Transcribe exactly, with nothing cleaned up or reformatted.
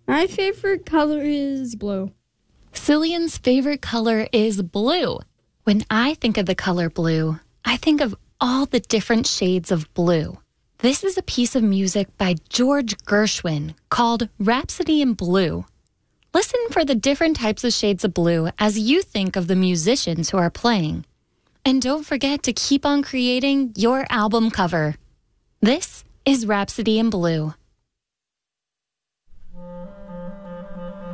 My favorite color is blue. Cillian's favorite color is blue. When I think of the color blue, I think of all the different shades of blue. This is a piece of music by George Gershwin called Rhapsody in Blue. Listen for the different types of shades of blue as you think of the musicians who are playing. And don't forget to keep on creating your album cover. This is Rhapsody in Blue.